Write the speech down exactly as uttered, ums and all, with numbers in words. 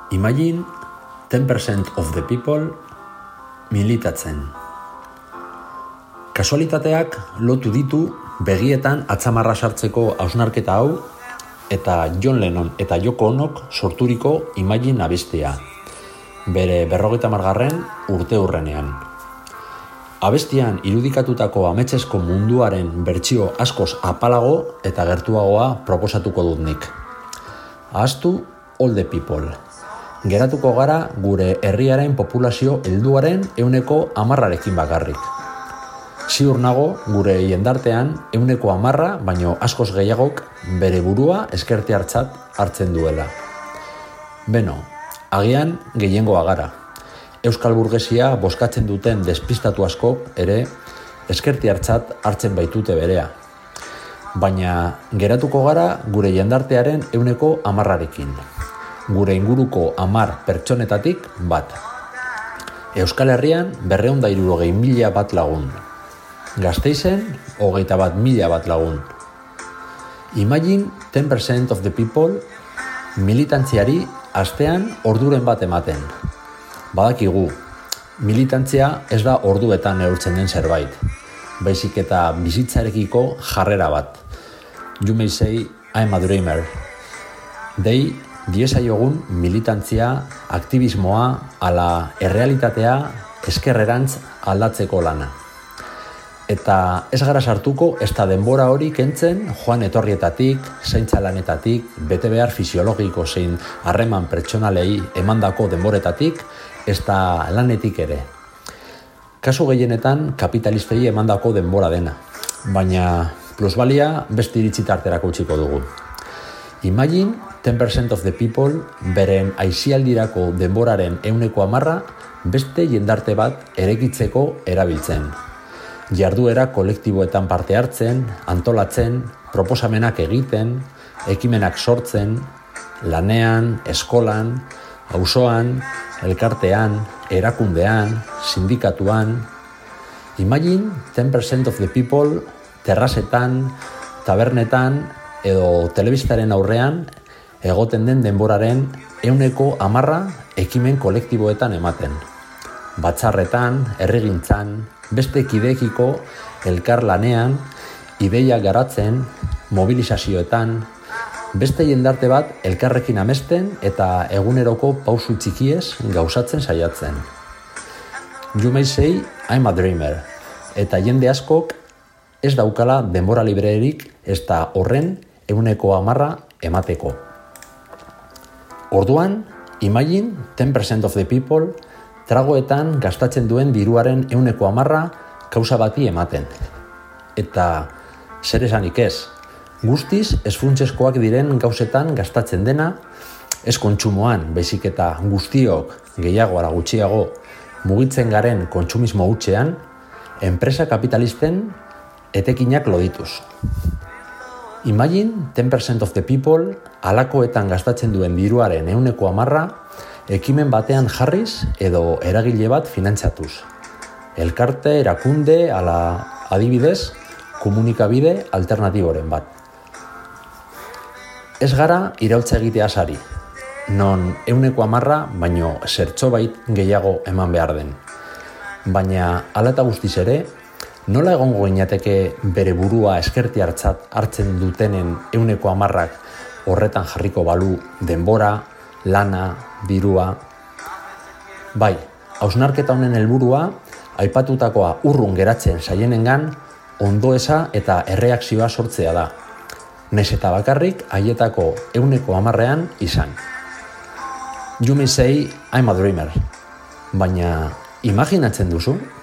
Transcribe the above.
Imagine ten percent of the people militatzen. Kasualitateak lotu ditu begietan atzamarra sartzeko hausnarketa hau eta John Lennon eta Yoko Onok sorturiko Imagine abestia, bere berrogeita hamargarren urte hurrenean. Abestian irudikatutako ametsesko munduaren bertsio askoz apalago eta gertuagoa proposatuko dut nik. Ahaztu all the people. Geratuko gara gure herriaren populazio helduaren ehuneko hamarrarekin bakarrik. Ziur nago gure jendartean ehuneko hamarra baino askoz gehiagok bere burua eskertiartzat hartzen duela. Beno, agian gehiengoa gara. Euskal burgesia bozkatzen duten despistatu asko ere eskertiartzat hartzen baitute berea. Baina geratuko gara gure jendartearen ehuneko hamarrarekin. Gure inguruko hamar pertsonetatik bat. Euskal Herrian berrehun eta hirurogei mila bat lagun. Gasteizen hogeita bat mila bat lagun. Imagine ten percent of the people militantziari astean orduren bat ematen. Badakigu, militantzia ez da orduetan neurtzen den zerbait, baizik eta bizitzarekiko jarrera bat. You may say, I'm a dreamer. Dei diezaiogun militantzia, aktivismoa, ala errealitatea eskerrerantz aldatzeko lana. Eta ez gara sartuko ez da denbora hori kentzen joan etorrietatik, zaintza lanetatik, bete behar fisiologiko zein harreman pertsonalei emandako denboretatik, ez da lanetik ere. Kasu gehienetan kapitalistei emandako denbora dena, baina plusbalia beste iritzitarterako utziko dugu. Imagine ten percent of the people beren aisialdirako denboraren ehuneko hamarra beste jendarte bat erekitzeko erabiltzen. Jarduera kolektiboetan parte hartzen, antolatzen, proposamenak egiten, ekimenak sortzen, lanean, eskolan, auzoan, elkartean, erakundean, sindikatuan. Imagine ten percent of the people terrasetan, tabernetan edo telebistaren aurrean egoten den denboraren ehuneko hamarra ekimen kolektiboetan ematen. Batzarretan, herrigintzan, beste kideekiko elkar lanean, ideia garatzen, mobilizazioetan, beste jendarte bat elkarrekin amesten eta eguneroko pausu txikiez gauzatzen saiatzen. You may say, I'm a dreamer, eta jende askok ez daukala denbora librerik ez da horren ehuneko hamarra emateko. Orduan, imagine ten percent of the people tragoetan gastatzen duen diruaren ehuneko hamarra kausa bati ematen. Eta zer esanik ez, guztiz ez funtseskoak diren gauzetan gastatzen dena, ez kontsumoan, baizik eta guztiok gehiago ala gutxiago mugitzen garen kontsumismo hutsean, enpresa kapitalisten etekinak lodituz. Imagine ten percent of the people halakoetan gastatzen duen diruaren ehuneko hamarra ekimen batean jarriz edo eragile bat finantzatuz. Elkarte, erakunde, ala adibidez, komunikabide alternatiboren bat. Ez gara iraultza egitea sari, non ehuneko hamarra baino zertxobait gehiago eman behar den. Baina hala eta guztiz ere, nola egongo ginateke bere burua eskertiartzat hartzen dutenen ehuneko hamarrak horretan jarriko balu denbora, lana, dirua. Bai, hausnarketa honen helburua aipatutakoa urrun geratzen saienengan ondoeza eta erreakzioa sortzea da. Naiz eta bakarrik haietako ehuneko hamarrean izan. You may say, I'm a dreamer. Baina, imaginatzen duzu?